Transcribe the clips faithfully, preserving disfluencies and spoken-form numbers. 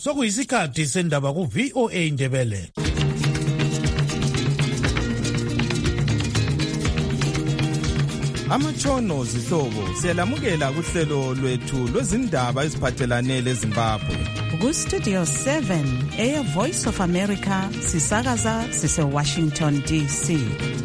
sokuyisikhathi sendaba ku V O A Ndebele. Amatshono zihlobo siyalamukela kuhlelo lwethu lwezindaba eziphathelane leZimbabwe. Ku Studio seven Air Voice of America sisakaza sise Washington D C.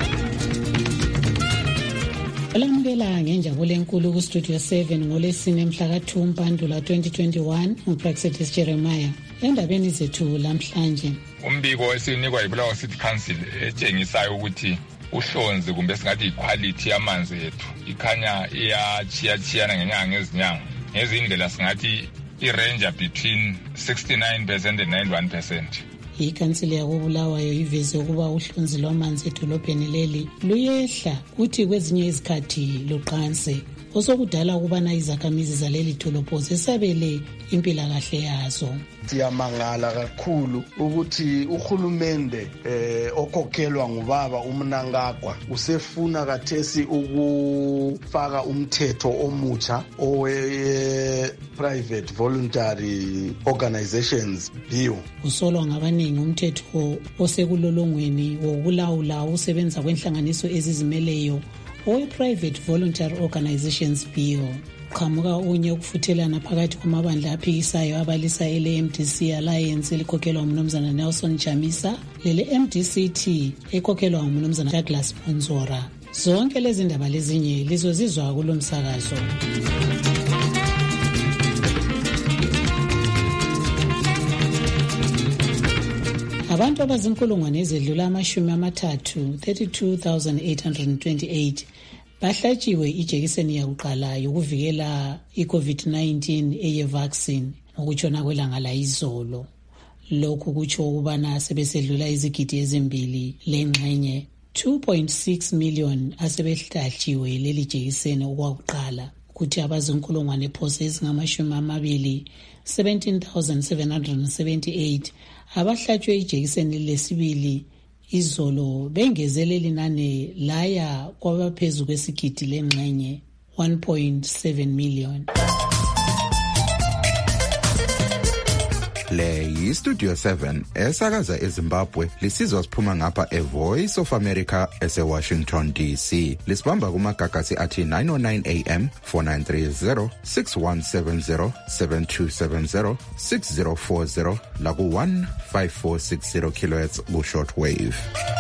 Alamukela ngenjabulo enkulu ku Studio seven ngolesine mhla ka two Mpandula twenty twenty-one uPraxedis Jeremiah. Endabeni zethu lamhlanje. Umbiko esinikwa yiBulawayo City Council etshengisayo ukuthi uhlonzi kumbe singathi iquality yamanzi ethu ikhanya iyachiyachiyana ngenyanga ngezinyanga ngezindlela singathi irange between sixty-nine percent and ninety-one percent. Ikhansili yakoBulawayo iveze ukuba uhlonzi lwamanzi edolobheni leli luyehla kuthi kwezinye izikhathi luqanse osokudala ukubana izakhamizi zaleli dolobho zesabele impilakahle yazo. Siyamangala kakhulu ukuthi uhulumende eh okhokhelwa ngubaba uMnangagwa usefuna kathesi ukufaka umthetho omutsha owe private voluntary organizations bill. Usolwa ngabaningi umthetho osekulolongweni wokulawula usebenza kwenhlanganiso ezizimeleyo owe private voluntary organizations bill. Qhamuka unye ukufuthelana phakathi kwamabandla aphikisayo abalisa ele M D C Alliance elikhokhelwa ngumnumzana Nelson Chamisa lele M D C T ekhokhelwa ngumnumzana Douglas Ponzora. Zonke lezi ndaba lezinye lizozizwa kulomsakazo. Abantu abazinkulungwane ezedlula amashumi amathathu thirty-two thousand eight hundred twenty-eight bahlatshiwe ijekiseni yakuqala yokuvikela i-COVID nineteen eye vaccine ngokutshona kwelanga la izolo. Lokhu kutsho ukubana sebesedlula izigidi ezimbili lengxenye two point six million asebehlatshiwe leli jekiseni okwakuqala kuthi abazinkulungwane phose ezingamashumi amabili seventeen thousand seven hundred seventy-eight abahlatshwe ijekiseni lesibili izolo bengezeleli nane laya kwabaphezulu kwesigidi lengxenye one point seven million. Le yi Studio seven esakaza eZimbabwe lisizwa siphuma ngapha e Voice of America ese Washington D C. Lisibamba kumagagasi athi nine oh nine A M, four nine three zero, six one seven zero, seven two seven zero, six zero four zero la ku one five four six zero kilohertz ku shortwave.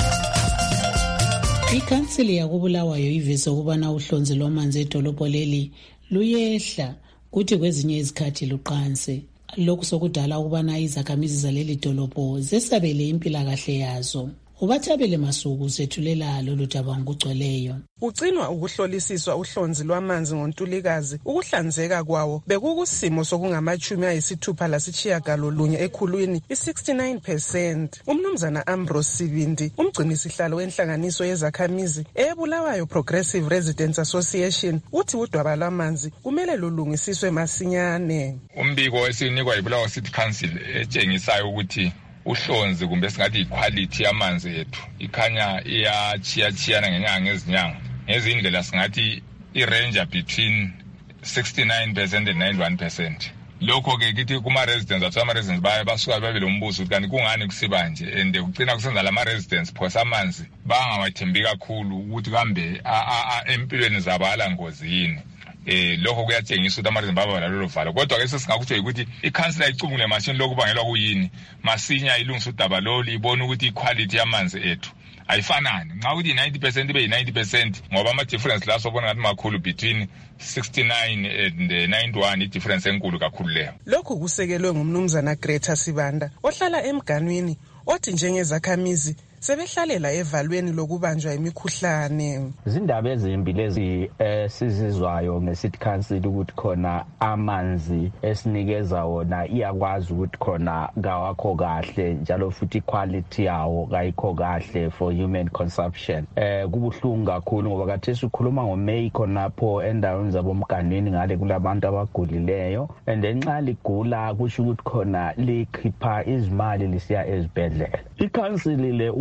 Ikhansili yakoBulawayo iveze ukubana uhlonzi lwamanzi edolobho leli luyehla kuthi kwezinye izikhathi luqanse. Lokhu sokudala ukubana izakhamizi zaleli dolobho zesabele impilakahle yazo. Ubathabele Masuku sethulela lolu daba ngokugcweleyo. Ugcinwa ukuhlolisiswa uhlonzi lwamanzi ngoNtulikazi ukuhlanzeka kwawo bekukusimo sokungamachumi ayisithupha lasitshiyagalolunye ekhulwini i-sixty-nine percent. Umnumzana Ambrose Sibindi umgcinisihlalo wenhlanganiso yezakhamizi eBulawayo Progressive Residents Association uthi udwaba lwamanzi kumele lulungisiswe masinyane. Umbiko esinikwa yiBulawayo City Council etshengisayo ukuthi uhlonzi kumbe singathi iquality yamanzi ethu ikhanya iyachiyachiyana ngenyanga ngezinyanga ngezindlela singathi irange between sixty-nine percent and ninety-one percent. Lokho ke kithi kuma residents athu ama residents baye basuka babe lombuzo ukuthi kanti kungani kusiba nje and ugcina kusenza lama residents because amanzi bangawathembi kakhulu ukuthi kambe empilweni zabala ngozi yini. Eh lokho kuyatshengisa ukuthi amaZimbabwe balalo valo kodwa ke sesingakutsho ukuthi ikhansila icungule machine lokubangelwa kuyini masinya ilungisa udaba lolu ibona ukuthi iquality yamanzi ethu ayifanani nxa ukuthi ninety percent ibe ninety percent ngoba ama difference la sobona ngathi makhulu between sixty-nine and ninety-one i-difference enkulu kakhulu leyo. Lokhu kusekelwe ngumnumzana Greta Sibanda ohlala emganwini othi njengezakhamizi sebehlalela evalweni lokubanjwa imikhuhlane. Izindaba ezimbi lezi esizizwayo ngeCity Council ukuthi khona amanzi esinikeza wona iyakwazi ukuthi khona ngawakho kahle njalo futhi quality yawo kayikho kahle for human consumption. Eh kubuhlungu kakhulu ngoba kathesi ukhuluma ngoMay khonapho endaweni zabomganweni ngale kulabantu abagulileyo and nxa ligula kusho ukuthi khona likhipha izimali lisiya ezibhedlela. ICouncil le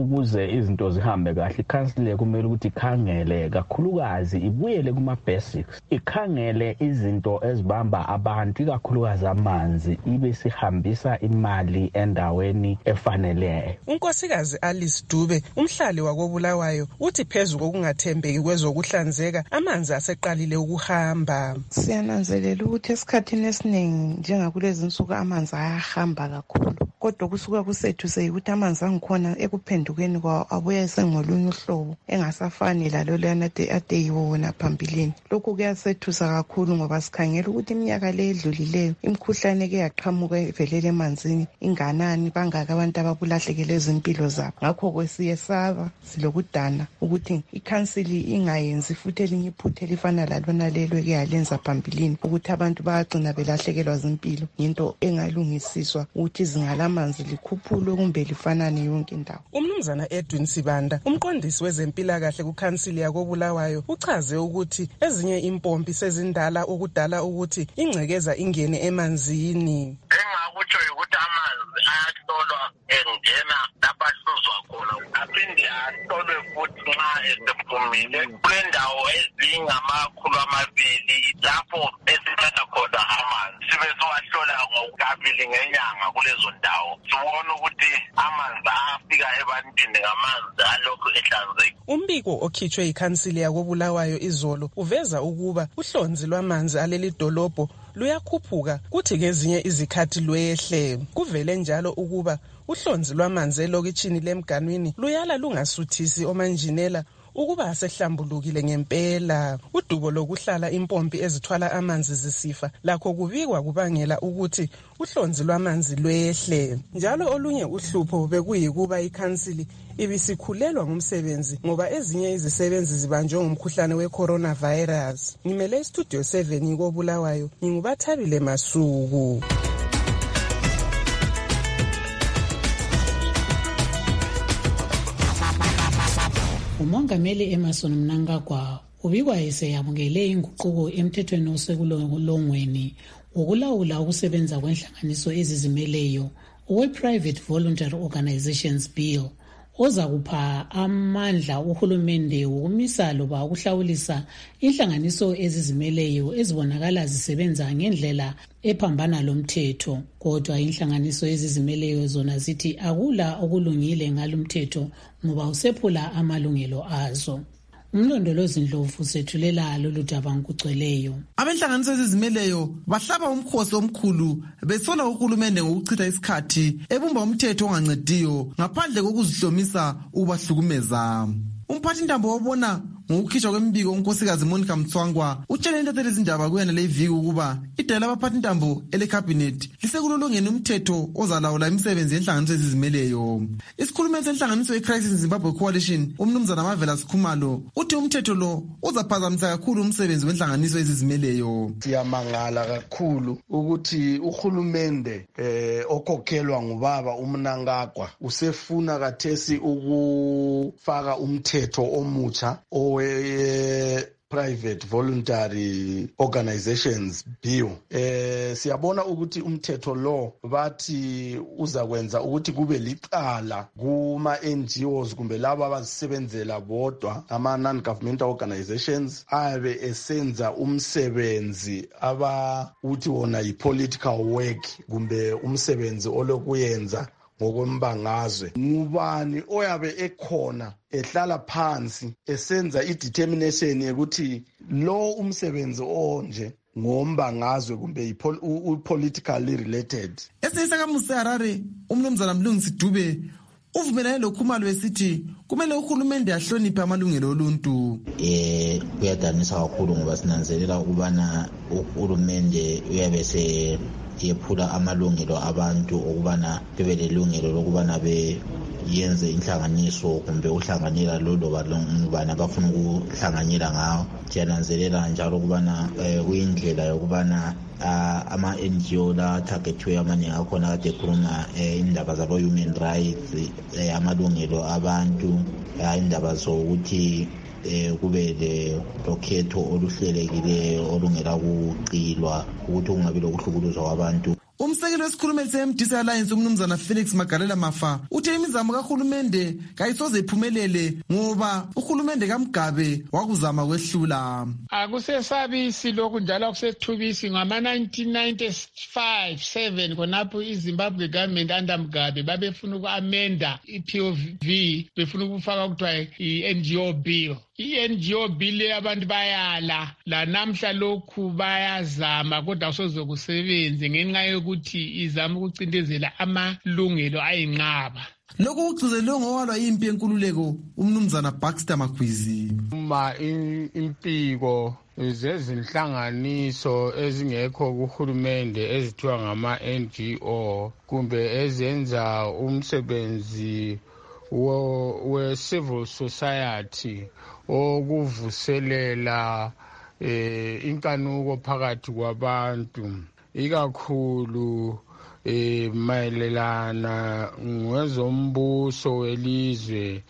ukuze izinto zihambe kahle ikhansile kumele ukuthi ikhangele kakhulukazi ibuyele kuma basics ikhangele izinto ezibamba abantu ikakhulukazi amanzi ibe sihambisa imali endaweni efaneleyo. uNkosikazi Alice Dube umhlali wakoBulawayo uthi phezulu kokungathembeki kwezokuhlanzeka amanzi aseqalile ukuhamba. Siyananzelela ukuthi esikhathini esiningi njengakulezi insuku amanzi ayahamba kakhulu kodwa kusuka kusethu seyikuthi amanzi angikhona ekuphendukeni kwawo abuya esengolunye uhlobo engasafani lalo lana ade yiwona phambilini. Lokhu kuyasethusa kakhulu ngoba sikhangela ukuthi iminyaka le edlulileyo imikhuhlane eke yaqhamuka evelele emanzini inganani bangaka abantu ababulahlekele izimpilo zabo. Ngakho kwesiyesaba silokudana ukuthi ikhansili ingayenzi futhi elinye iphutha elifana lalona lelo eke yalenza phambilini ukuthi abantu bayagcina belahlekelwa zimpilo into engalungisiswa ukuthi izinga amanzi likhuphulwe kumbe lifanane yonke indawo. Umnumzana Edwin Sibanda umqondisi wezempilakahle kuKhansili yakoBulawayo uchaze ukuthi ezinye impompi sezindala ukudala ukuthi ingcekeza ingene emanzini. Engakutsho ukuthi amanzi ayahlolwa engena lapha ahluzwa khona aphinde ahlolwe futhi nxa esephumile kulendawo ezingamakhulu amabili lapho esithatha khona amanzi sibe siwahlola ngokukabili ngenyanga kulezo ndawo sibona ukuthi amanzi afika ebantwini ngamanzi alokhu ehlanzekile. Umbiko okhitshwe ikhansili yakoBulawayo izolo uveza ukuba uhlonzi lwamanzi aleli dolobho luyakhuphuka kuthi ngezinye izikhathi lwehle. Kuvele njalo ukuba uhlonzi lwamanzi elokitshini leMganwini luyala lungasuthisi omanjinela ukuba asehlambulukile ngempela. Udubo lokuhlala impompi ezithwala amanzi zisifa lakho kubikwa kubangela ukuthi uhlonzi lwamanzi lwehle. Njalo olunye uhlupho bekuyikuba ikhansili ibisikhulelwa ngumsebenzi ngoba ezinye izisebenzi zibanjwe ngumkhuhlane we-coronavirus. Ngimele istudio seven koBulawayo ngingubathabile Masuku. Umongameli Emerson Mnangagwa ubikwa eseyamukele inguquko emthethweni osekulongweni wokulawula ukusebenza kwenhlanganiso ezizimeleyo owe-Private Voluntary Organizations Bill oza kupha amandla uhulumende wokumisa loba ukuhlawulisa inhlanganiso ezizimeleyo ezibonakala zisebenza ngendlela ephambana lomthetho. Kodwa inhlanganiso ezizimeleyo zona zithi akula okulungile ngalomthetho ngoba usephula amalungelo azo. Umlondolozi Ndlovu sethulela lolu daba ngokugcweleyo. Abenhlanganiso ezizimeleyo bahlaba umkhosi omkhulu besola uhulumende ngokuchitha isikhathi ebumba umthetho ongancediyo ngaphandle kokuzihlomisa ubahlukumeza. Umphathi ntambo wabona ngokukhishwa kwembiko unkosikazi Monica Mtswangwa utshele intatheli izindaba kuyena le viki ukuba idala abaphathi ntambo ele cabinet lisekulolongeni umthetho ozalawula imisebenzi yenhlanganiso ezizimeleyo. Isikhulumeli senhlanganiso yeCrisis Zimbabwe Coalition umnumzana Mavela Sikhumalo uthi umthetho lo uzaphazamisa kakhulu umsebenzi wenhlanganiso ezizimeleyo. Siyamangala kakhulu ukuthi uhulumende eh okhokhelwa ngubaba uMnangagwa usefuna kathesi ukufaka umthetho omutsha owe Private Voluntary Organizations Bill. Eh siyabona ukuthi umthetho lo bathi uzakwenza ukuthi kube licala kuma N G Os kumbe labo abazisebenzela bodwa ama non-governmental organizations abe esenza umsebenzi aba uthi wona yi-political work kumbe umsebenzi olokuyenza ngokwembangazwe. Ngubani oyabe ekhona ehlala phansi esenza i-determination yokuthi lo umsebenzi onje ngombangazwe kumbe i-politically related. Esiyisa kaMusa Harare umnumzana Mlungisi Dube uvumelane loKhumalo wesithi kumele uhulumende ahloniphe amalungelo oluntu. Eh kuyadanisa kakhulu ngoba sinanzelela ukubana uhulumende uyabe se yephula amalungelo abantu okubana bebe lelungelo lokubana be yenze inhlanganiso kumbe uhlanganela lolo balongubana bafuna ukuhlanganyela ngawo. Siyananzelela njalo ukubana kuyindlela yokubana ama N G O la targetwe amaningi akhona kade khuluma indaba zabo human rights amalungelo abantu indaba zokuthi eh kube le lokhetho oluhlelekileyo olungela kuqilwa ukuthi kungabi lokuhlukuluzwa kwabantu. Umsekeli wesikhulumeli se-M D C Alliance umnumzana Felix Magalela Mafa uthe imizamo kahulumende kayisoze iphumelele ngoba uhulumende kaMgabe wakuzama kwehlula. Akusesabisi lokhu njalo akusethubisi ngama nineteen ninety-five seven khonapho iZimbabwe government under Mugabe babefuna uku-amenda i-P O V befuna ukufaka kuthiwa i-N G O bill. I-N G O bill abantu bayala la namhla lokhu bayazama kodwa soze kusebenze ngenxa yokuthi izama ukucindezela amalungelo ayinqaba. Lokhu kugcizelwe ngowalwa impi yenkululeko umnumzana Baxter Magwizi. Uma impiko zezinhlanganiso ezingekho kuhulumende ezithiwa ngama N G O kumbe ezenza umsebenzi we civil society okuvuselela eh inkanuko phakathi kwabantu ikakhulu eh mayelelana ngezombuso welizwe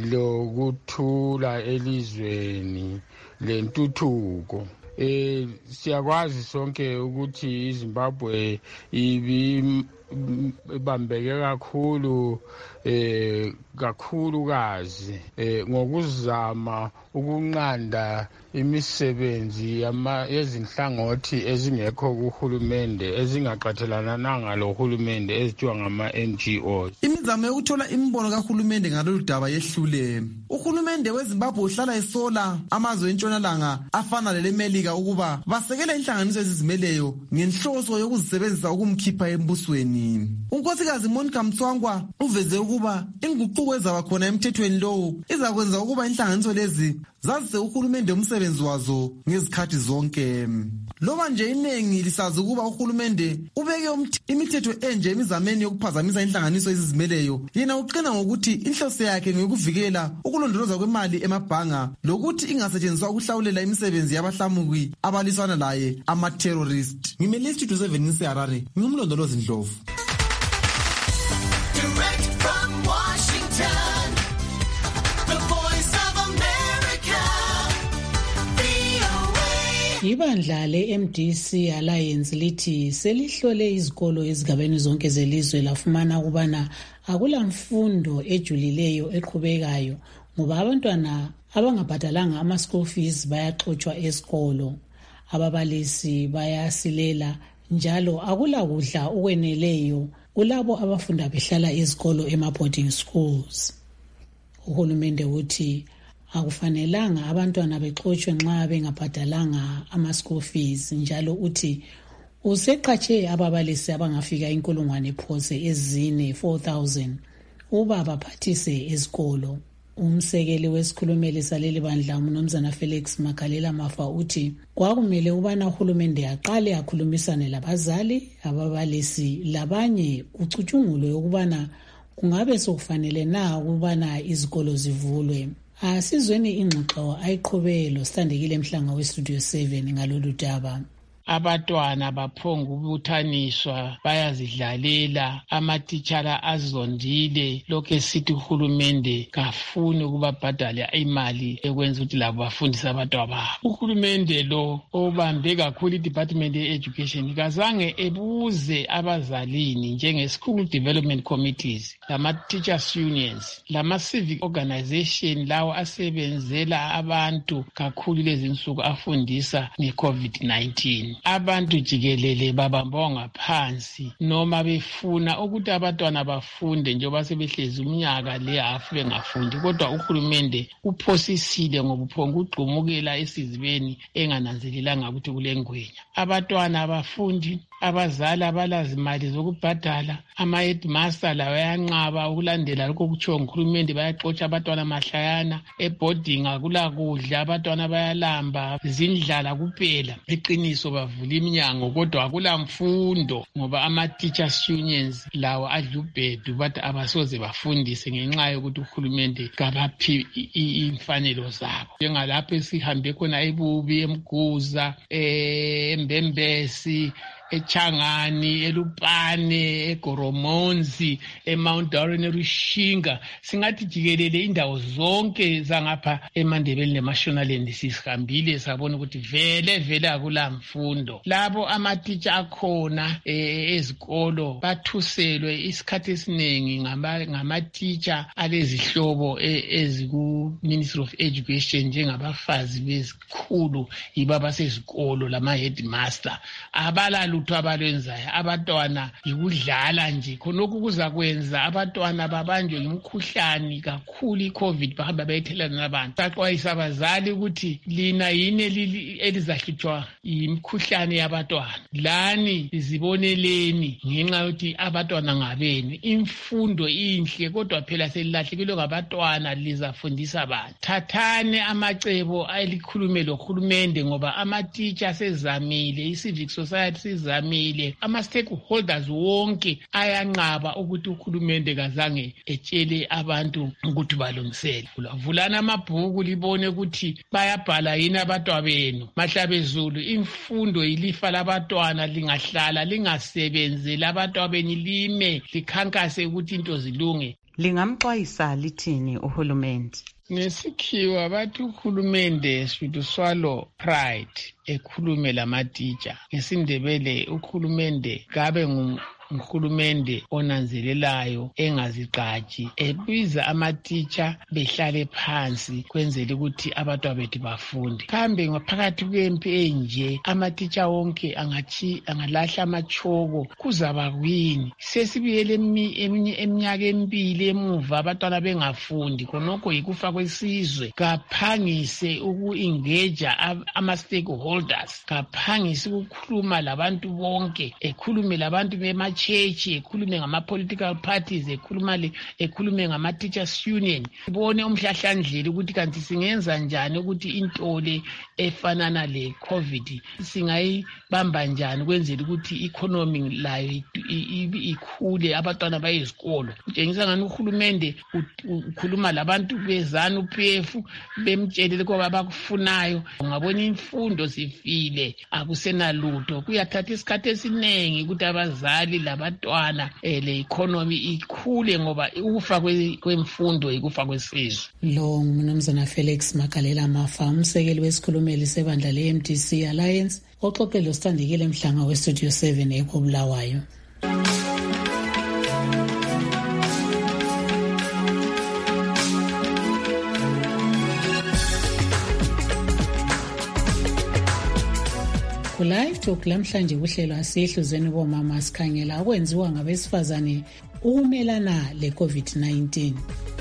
lokuthula elizweni lentuthuko. Eh siyakwazi sonke ukuthi iZimbabwe ibi bambeke kakhulu eh kakhulu kazi eh ngokuzama ukunqanda imisebenzi yama yezinhlangothi ezingekho kuhulumende ezingaqathalananga lohulumende ezithiwa ngama N G Os. Imizamo yokuthola imbono kahulumende ngalolu daba yehlule. Uhulumende weZimbabwe uhlala esola amazwe entshonalanga afana lelemelika ukuba basekele inhlanganiso ezizimeleyo ngenhloso yokuzisebenzisa ukumkhipha embusweni. Unkosikazi Monica Mtswangwa uveze ukuba inguquko ezaba khona emthethweni lowo izakwenza ukuba inhlanganiso lezi zazise uhulumende umsebenzi wazo ngezikhathi zonke. Loba nje inengi lisazi ukuba uhulumende ubeke imithetho enje emizameni yokuphazamisa inhlanganiso ezizimeleyo, yena uqina ngokuthi inhloso yakhe ngokuvikela ukulondoloza kwemali emabhanga lokuthi ingasetshenziswa ukuhlawulela imisebenzi yabahlamuki abaliswana laye ama-terrorist. Ngimele Studio seven ngiseHarare, ngumlondolozi Ndlovu. Direct from Washington, the voice of America, V O A. Ibandla le-M D C Alliance lithi selihlole izikolo ezigabeni zonke zelizwe lafumana ukubana akula mfundo ejulileyo eqhubekayo ngoba abantwana abangabhadalanga ama-school fees bayaxotshwa esikolo, ababalisi bayasilela njalo akula kudla okweneleyo kulabo abafunda behlala ezikolo ema-boarding schools. Uhulumende uthi akufanelanga abantwana bexotshwe nxa bengabhadalanga ama-school fees, njalo uthi useqatshe ababalisi abangafika inkulungwane phose ezine four thousand uba baphathise ezikolo. Umsekeli wesikhulumeli saleli bandla umnumzana Felix Magalela Mafa uthi kwakumele ubana uhulumende aqale akhulumisane labazali, ababalisi labanye kucutshungulwe ukubana kungabe sokufanele na ukubana izikolo zivulwe. Asizweni ingxoxo ayiqhubelo Sithandekile Mhlanga weStudio seven ngalolu daba. Abantwana baphonga ukubuthaniswa bayazidlalela, amatitshala azondile lokho esithi uhulumende kafuni ukubabhadala imali ekwenza ukuthi labo bafundise abantwana babo. Uhulumende lo obambe kakhulu iDepartment ye-Education kazange ebuze abazalini njenge-School Development Committees, lama-Teachers Unions, lama-Civic Organization lawo asebenzela abantu kakhulu lezi nsuku afundisa nge-COVID nineteen. Abantu jikelele babambwa ngaphansi noma befuna ukuthi abantwana bafunde njengoba sebehlezi umnyaka le hafu bengafundi, kodwa uhulumende uphosisile ngobuphongo ugqumukela esizibeni engananzelelanga ukuthi kulengwenya. Abantwana abafundi, abazali abalazimali zokubhadala, ama-headmaster lawo ayanqaba ukulandela lokho okutshiwo nguhulumende, bayaxotsha abantwana mahlayana eboarding, akula kudla, abantwana bayalamba, zindlala kuphela. Iqiniso bavula iminyango kodwa akula mfundo ngoba ama-teachers unions lawo adla ubhedu bathi abasoze bafundise ngenxa yokuthi uhulumende kabaphi imfanelo zabo. Njengalapho esihambe khona ebubi, eMguza, eMbembesi, eChangani, eLupane, eGoromonzi, eMount Darren, eRushinga, singathi jikelele indawo zonke zangapha eMandebele neMashonaland sisihambile sabona ukuthi vele vele akula mfundo. Labo amatitsha akhona ezikolo bathuselwe isikhathi esiningi ngamatitsha alezihlobo eziku Ministry of Education njengabafazi bezikhulu yibo abasezikolo lama headmaster. Abala lutho abalwenzayo, abantwana yikudlala nje. Khonokho kuzakwenza abantwana babanjwe imikhuhlane kakhulu iCovid bahamba bayithelana nabantu. Baxwayisa abazali ukuthi lina yini elizahlutshwa imikhuhlane yabantwana. Lani ziboneleni ngenxa yokuthi abantwana ngabeni. Imfundo inhle kodwa phela selilahlekile ngabantwana lizafundisa abantu. Thathane amacebo alikhulume loHulumende ngoba amatitsha sezamile, i-civic society sizamile, ama-stakeholders wonke ayanqaba ukuthi uHulumende kazange etshele abantu ukuthi balungisele. Vulana amabhuku libone ukuthi bayabhala yini abantwana benu. Mahlabezulu, imfundo ilifa labantwana, lingahlala lingasebenzeli abantwana benu lime likhankase ukuthi into zilunge. Lingamxwayisa lithini uHulumende? Ngesikhiwa bathi uHulumende should swallow pride ekhulume lamatitsha. NgesiNdebele uHulumende kabe nguHulumende onanzelelayo engazigqaji, ebiza amatitsha behlale phansi kwenzela ukuthi abantwana bethu bafunde. Kambe ngaphakathi kwempi enje amatitsha wonke angathi angalahla amachoko kuzaba kwini? Sesibiyele eminye eminyaka emibili emuva abantwana bengafundi, khonokho yikufa kwesizwe. Kaphangise uku-engage ama-stakeholders, kaphangise ukukhuluma labantu bonke, ekhulume labantu bema church, ekhulume ngama-political parties, ekhulume ekhulume ngama-teachers union. Ibone umhlahlandlela ukuthi kanti singenza njani ukuthi intole efanana le COVID singayibamba njani kwenzela ukuthi i-economy layo ikhule, abantwana baye ezikolo. Utshengisa ngani uHulumende ukhuluma labantu bezana uP F bemtshelele kuba bakufunayo. Ungabona imfundo zifile akusenalutho. Kuyathatha isikhathi esiningi ukuthi abazali labantwana le economy ikhule ngoba ukufa kwemfundo ikufa kwesizwe. Lo ngumnumzana Felix Magalela Mafa, umsekeli wesikhulumeli sebandla le-M D C Alliance, oxoxele uSithandekile Mhlanga weStudio seven eKobulawayo. Live Talk lamhlanje kuhlelo asihluzweni bomama sikhangela okwenziwa ngabesifazane ukumelana le-COVID nineteen.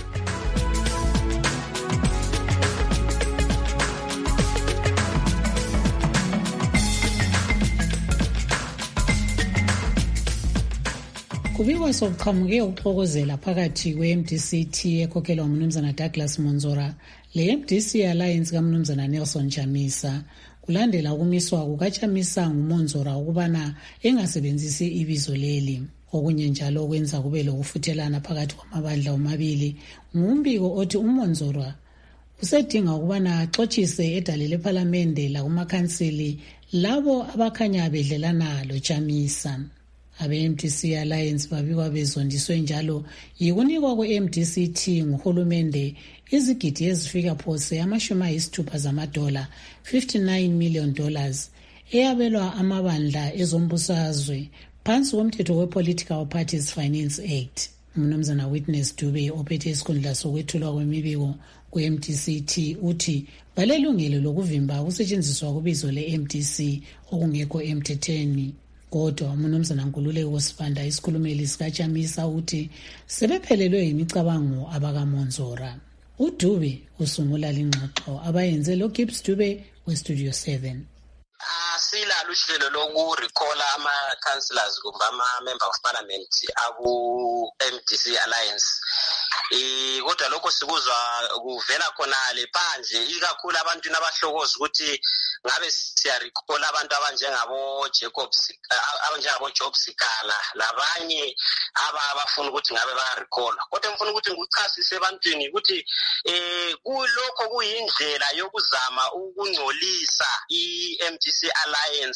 Kubikwa sokuqhamuke ukuxokozela phakathi kwe-M D C T ekhokhelwa umnumzana Douglas Monzora le-M D C Alliance kamnumzana Nelson Chamisa. Kulandela ukumiswa kukaChamisa nguMonzora ukubana engasebenzisi ibizo leli. Okunye njalo okwenza kube lokufuthelana phakathi kwamabandla omabili ngumbiko othi uMonzora usedinga ukubana axoxise edale lePhalamende lakumakhansili labo abakhanya bedlelana loChamisa. Abe-M D C Alliance babikwa bezondiswe njalo yikunikwa kwe-M D C T nguHulumende izigidi ezifika phose amashumi ayisithupha zamadola fifty-nine million dollars eyabelwa amabandla ezombusazwe phansi komthetho we-Political Parties Finance Act. Umnumzana Witness Dube ophethe isikhundla sokwethulwa kwemibiko kwe-M D C T uthi balelungelo lokuvimba ukusetshenziswa kubizo le-M D C okungekho emthethweni. Kodwa umnumzana Nkululeko Wosifanda isikhulumeli sikaChamisa uthi sebephelelwe yimicabango abakaMonzora. uDube usungula lingxoxo abayenze lo Gibbs Dube weStudio seven. Asilalo uhlelo lokurecalla ama-councillors kumbe ama-member of parliament aku-M D C Alliance. Eh kodwa lokho sikuzwa kuvela khonale phandle ikakhulu abantu nabahlokoza ukuthi ngabe siyarecalla abantu abanjengabo Jacobs abanjengabo Job Sikala labanye abafuna ukuthi ngabe bayarecalla. Kodwa ngifuna ukuthi ngikuchasise ebantwini ukuthi eh kulokho kuyindlela yokuzama ukungcolisa i-M D C Alliance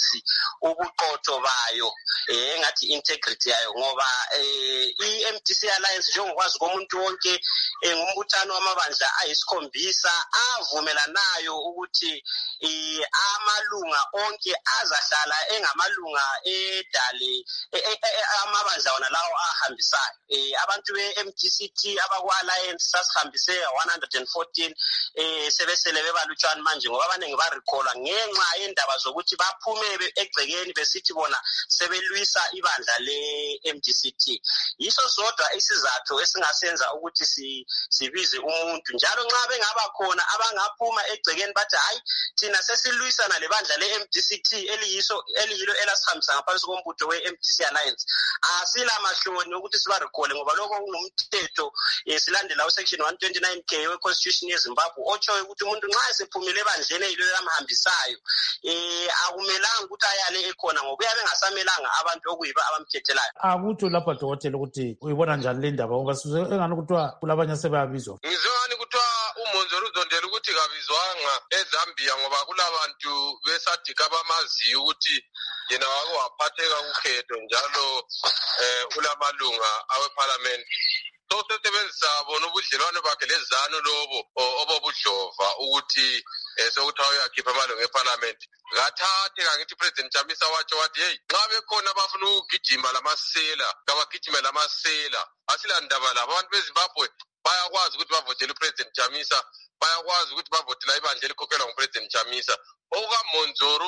phansi ubuqotho bayo eh engathi integrity yayo ngoba eh i-M D C Alliance njengokwazi komuntu wonke engumbuthano wamabandla ayisikhombisa avumelanayo ukuthi amalunga onke azahlala engamalunga edale amabandla wona lawo ahambisayo eh abantu be-M D C T abakwa-Alliance sasihambise one hundred fourteen eh sebesele bebalutshwana manje ngoba abaningi barecalla ngenxa yendaba zokuthi baphume egcekeni besithi bona sebelwisa ibandla le-M D C T. Yiso sodwa isizathu esingasenza ukuthi si sibize umuntu njalo nxa bengaba khona abangaphuma egcekeni bathi hayi thina sesilwisana lebandla le-M D C T eliyiso eliyilo elasihambisa ngaphansi kombutho we-M D C Alliance. Asila mahloni ukuthi sibarecall ngoba lokho kungumthetho esilandela usection one twenty-nine K we-Constitution yeZimbabwe otshoyo ukuthi umuntu nxa esephumile ebandleni elilo lamhambisayo eh akumelanga ukuthi ayale ekhona ngoba uyabe engasamelanga abantu okuyiba abamkhethelayo. Akutsho lapha dokotela ukuthi uyibona njani le ndaba ngoba engani kuthiwa kulabanye sebeyabizwa. Ngizongani kuthiwa uMonzolo uzondela ukuthi kabizwanga eZambia ngoba kulabantu besadika bamaziyo ukuthi yena wake waphatheka ukhetho njalo eh ulamalunga aweParliament. So sesebenzisa bona ubudlelwano bakhe lezano lobo obobudlova ukuthi sokuthiwa uyakhipha amalunga eParliament. Ngathathe kangithi President Chamisa watsho wathi hey nxa bekhona abafuna ukugijima lamasela kabagijime lamasela asilandaba labo abantu beZimbabwe bayakwazi ukuthi bavotele uPresident Chamisa bayakwazi ukuthi bavotela ibandla elikhokhelwa nguPresident Chamisa. OkaMonzoro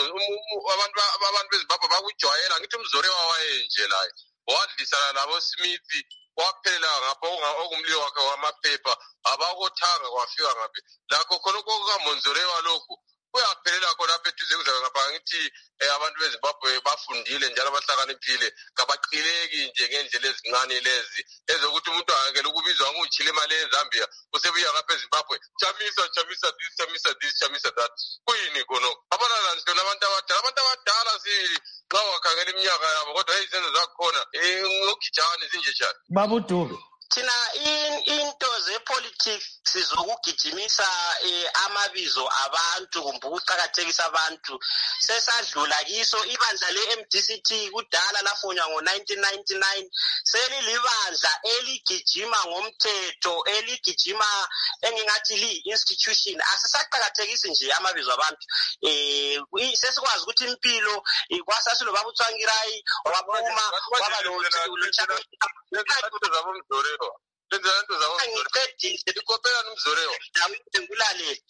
abantu abantu beZimbabwe bakujwayela ngithi umzorewa wayenje laye wadlisana labo Smith waphela ngapho okumlilo wakhe wamaphepha abakothanga kwafika ngaphi lakho khona kokaMonzorewa lokhu uyaphelela khona apha eduze kuzabe ngapha ngithi abantu beZimbabwe bafundile njalo bahlakaniphile kabaqhileki nje ngendlela ezincane lezi ezokuthi umuntu angekele ukubizwa ngutshile imali eZambia usebuya ngapha eZimbabwe Chamisa Chamisa this Chamisa this Chamisa that kuyini khona abana nto labantu abadala abantu abadala si xa wakhangela iminyaka yabo kodwa izenzo zakhona ngokujana zinje njani Babudube thina into zepolitics sizokugijimisa amabizo abantu kumbe ukuqhakathekisa abantu sesadlula kiso ibandla le-M D C T kudala lafonywa ngo nineteen ninety-nine selilibandla eligijima ngomthetho eligijima engingathi li-institution asisaqhakathekisi nje amabizo abantu eh sesikwazi ukuthi impilo kwasasilo babuthwangirayi waphuma waba lo Lenza into zawo ngiqedile likopela nomzorewa ngikulalele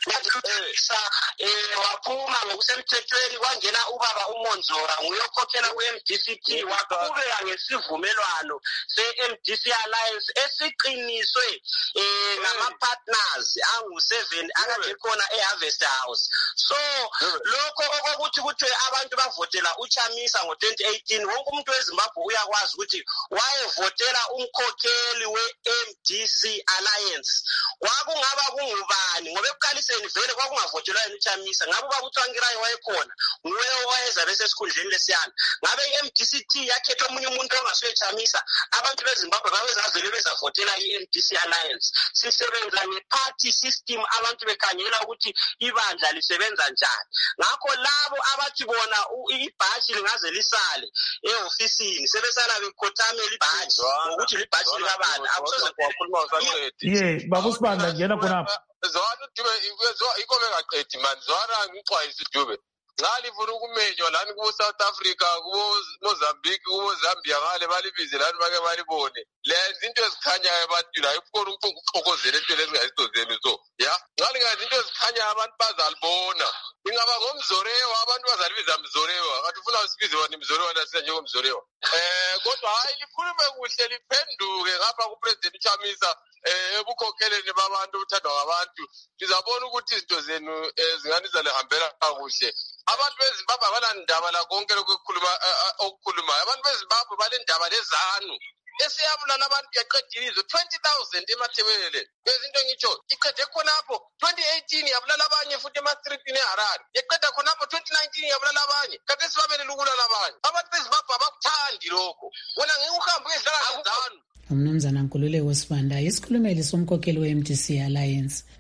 eh waphuma ngokusemthethweni kwangena ubaba uMonzora nguyokhokhela ku-M D C T waqhubeka ngesivumelwano se-M D C Alliance esiqiniswe eh ngama-partners angu-seven akade khona eHarvest House. So lokho okokuthi kuthiwe abantu bavotela uChamisa ngo-twenty eighteen wonke umuntu weZimbabwe uyakwazi ukuthi wayevotela umkhokheli we-M D C Alliance. Kwakungaba kungubani ngoba ekuqaliseni vele kwakungavotelwa yena uChamisa ngabe babuthwangirayo wayekhona nguye owayeza bese esikhundleni lesiyana ngabe i-M D C T yakhetha omunye umuntu ongasuye Chamisa abantu beZimbabwe babezavele bezavotela i-M D C Alliance. Sisebenza nge-party system abantu bekhangela ukuthi ibandla lisebenza njani ngakho labo abathi bona ibhashi lingaze lisale ehofisini sebesala bekhothamela ibhashi ngokuthi libhashi likabani akusoze kwakhuluma usanqedi ye babusibanda ngena khonapha zwana udube iko bengaqedi man zwana ngixwayisa udube nxa lifuna ukumenywa lani kubo-South Africa kubo-Mozambique kubo-Zambia ngale balibize lani bake balibone lenza into ezikhanyayo ebantwini ayifuna ukuxokozela entweni ezingayisizozeni so ya nxa lingenza into ezikhanyayo abantu bazalibona ingaba ngomzorewa abantu bazalibiza mzorewa kanti ufuna usibize wani mzorewa nasina njengomzorewa um kodwa hayi likhulume kuhle liphenduke ngapha kuPresident uChamisa um ebukhokheleni babantu obuthandwa ngabantu lizabona ukuthi izinto zenu zingani zalihambela kakuhle. Abantu beZimbabwe abalandaba la konke lokukhuluma okukhulumayo abantu beZimbabwe balendaba lezanu esiyabulala abantu yaqedile izo twenty thousand emathebelele bezinto ngitsho iqede khonapho twenty eighteen yabulala abanye futhi ema-streetini eHarare yaqeda khonapho twenty nineteen yabulala abanye kanti esibabelele ukulala abanye abantu beZimbabwe abakuthandi lokho wena ngeke uhambe uyedlala nezanu. Umnumzana Nkululeko Sibanda isikhulumeli somkhokheli we-M D C Alliance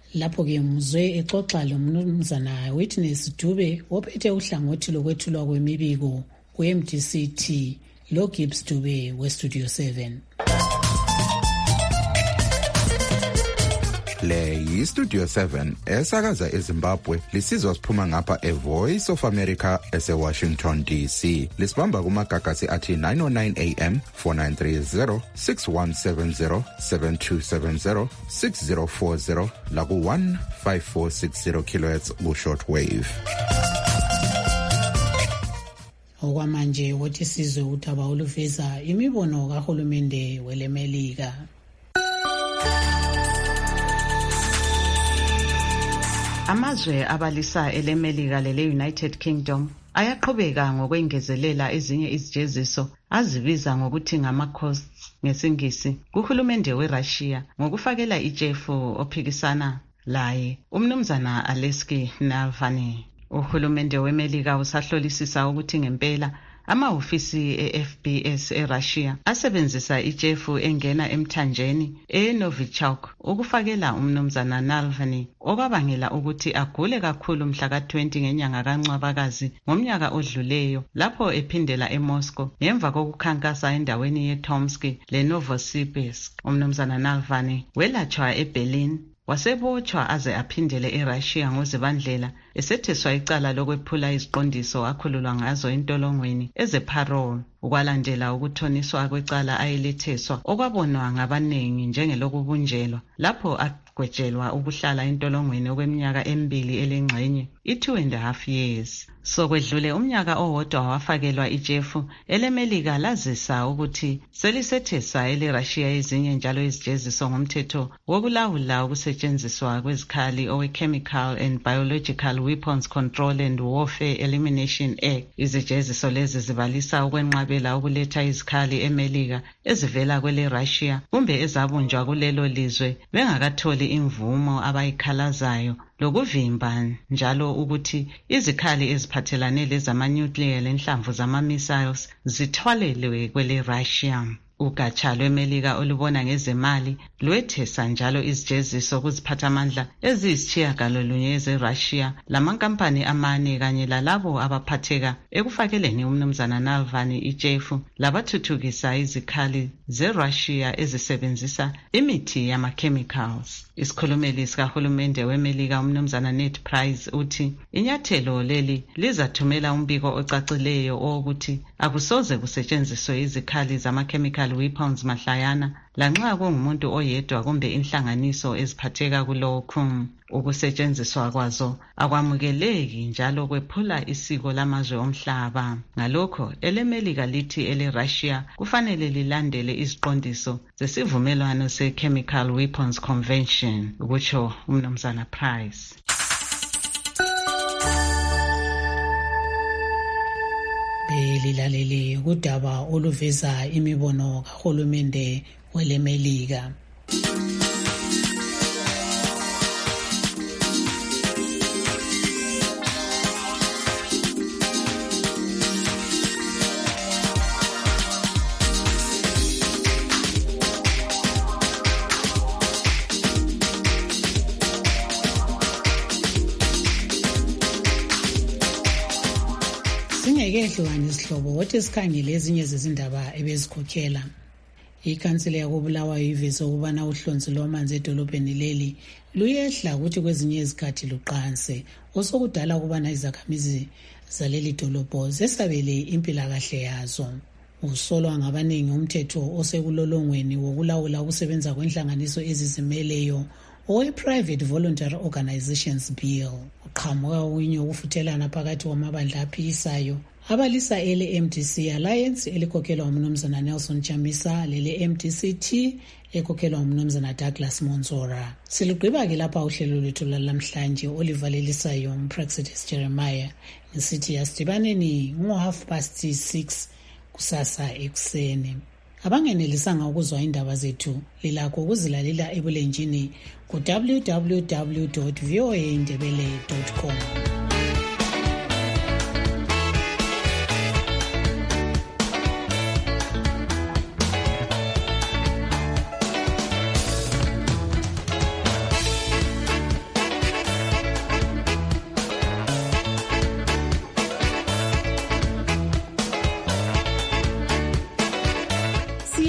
Lapho-ke muzwe exoxa lo mnumzana Witness Dube ophethe uhlangothi lokwethulwa kwemibiko kwe-M D C T lo Gibbs Dube we-Studio seven. Le yi-Studio seven esakaza eZimbabwe lisizwa siphuma ngapha eVoice of America ese-Washington D C. Lisibamba kumagagasi athi nine oh nine A M, four nine three zero, six one seven zero, seven two seven zero, six zero four zero laku one five four six zero kilohertz ku-shortwave. Okwamanje wothi sizwe uthaba oluveza imibono kahulumende welemelika. Amazwe abalisa elemelika lele United Kingdom ayaqhubeka ngokwengezelela ezinye izijeziso azibiza ngokuthi ngama-costs ngesingisi kuhulumende weRussia ngokufakela ijefu ophikisana laye umnumzana Alexei Navalny. Uhulumende wemelika usahlolisisa ukuthi ngempela amahofisi e-F B S eRussia asebenzisa ijefu engena emthanjeni eNovichok ukufakela umnumzana Navalny okwabangela ukuthi agule kakhulu mhla ka twenty ngenyanga kaNcwabakazi ngomnyaka odluleyo lapho ephindela eMoscow ngemva kokukhankasa endaweni yeTomsk leNovosibirsk. Umnumzana Navalny welatshwa eBerlin wasebotshwa aze aphindele eRussia ngozibandlela esetheswa icala lokwephula iziqondiso akhululwa ngazo entolongweni ezeparole ukwalandela ukuthoniswa kwecala ayeletheswa okwabonwa ngabaningi njengelokubunjelwa lapho agwejelwa ukuhlala entolongweni okweminyaka emibili elengxenye i-two and a half years. Sokwedlule umnyaka owodwa wafakelwa ijefu elemelika lazisa ukuthi selisethesa eleRussia ezinye njalo izijeziso ngomthetho wokulawula ukusetshenziswa kwezikhali owe-Chemical and Biological Weapons Control and Warfare Elimination Act. Izijeziso lezi zibalisa ukwenqabela ukuletha izikhali emelika ezivela kweleRussia kumbe ezabunjwa kulelo lizwe bengakatholi imvumo abayikhalazayo lokuvimba njalo ukuthi izikhali eziphathelane lezama-nuclear lenhlamvu zama-missiles zithwalelwe kweleRussia. Ugatsha lwemelika olubona ngezemali lwethesa njalo izijeziso kuziphathamandla eziyisitshiyagalolunye ezeRussia lamankampani amane kanye lalabo abaphatheka ekufakeleni umnumzana Navalny ijefu labathuthukisa izikhali zeRussia ezisebenzisa imithi yama-chemicals. Isikhulumeli sikahulumende wemelika umnumzana Ned Price uthi inyathelo leli lizathumela umbiko ocacileyo owokuthi akusoze kusetshenziswe izikhali zama-chemical weapons mahlayana lanxa kungumuntu oyedwa kumbe inhlanganiso eziphatheka kulokhu. Ukusetshenziswa kwazo akwamukeleki njalo kwephula isiko lamazwe omhlaba. Ngalokho elemelika lithi eleRussia kufanele lilandele iziqondiso zesivumelwano se-Chemical Weapons Convention, ukutsho umnumzana Price. Belilalele kudaba oluveza imibono kahulumende welemelika. Singekehluka nesihlobo wothi sikhangele ezinye zezindaba ebezikhokhela. Ikhansila yakobulawayo iveze ukubana uhlonzi lwamanzi edolobheni leli luyehla ukuthi kwezinye izikhathi luqanse osokudala ukubana izakhamizi zaleli dolobho zesabele impilakahle yazo. Usolwa ngabaningi umthetho osekulolongweni wokulawula ukusebenza kwenhlanganiso ezizimeleyo owe-Private Voluntary Organizations Bill uqhamuka winye ukufuthelana phakathi kwamabandla aphikisayo abalisa ele-M D C Alliance elikhokhelwa umnumzana Nelson Chamisa lele-M D C T ekhokhelwa umnumzana Douglas Monsora. Siligqiba-ke lapha uhlelo lwethu lalamhlanje olivalelisayo umpraxedes Jeremiah ngisithi asidibaneni ngo-half past six kusasa ekuseni. Abangenelisanga ukuzwa indaba zethu lilakho ukuzilalela ebulenjini ku w w w dot voa ndebele dot com.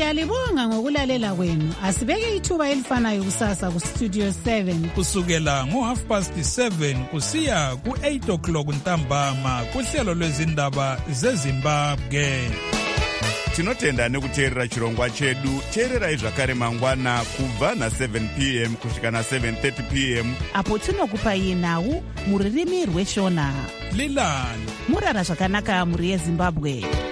Siyalibonga ngokulalela kwenu. Asibeke ithuba elifanayo kusasa ku Studio seven kusukela ngo half past seven kusiya ku eight o'clock ntambama kuhlelo lwezindaba zeZimbabwe. Tinotenda nekuteerera chirongwa chedu. Teererai zvakare mangwana kubva na seven p m kusvika na seven thirty p m apo tinokupai nhau muririmi rweshona. Lilani murara zvakanaka muri yeZimbabwe.